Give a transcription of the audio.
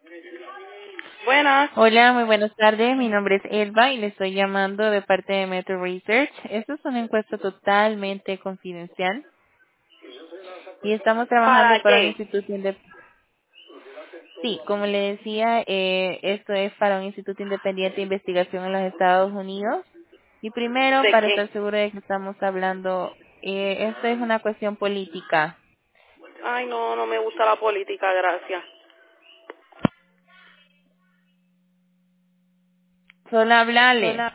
Buenas. Hola, muy buenas tardes. Mi nombre es Elba y le estoy llamando de parte de Metro Research. Esta es una encuesta totalmente confidencial y estamos trabajando ¿Para para un qué? instituto independiente. Sí, como le decía, esto es para un instituto independiente de investigación en los Estados Unidos. Y primero, ¿De para estar qué? seguro de que estamos hablando, esto es una cuestión política. Ay, no, no me gusta la política, gracias. Solo hablarle.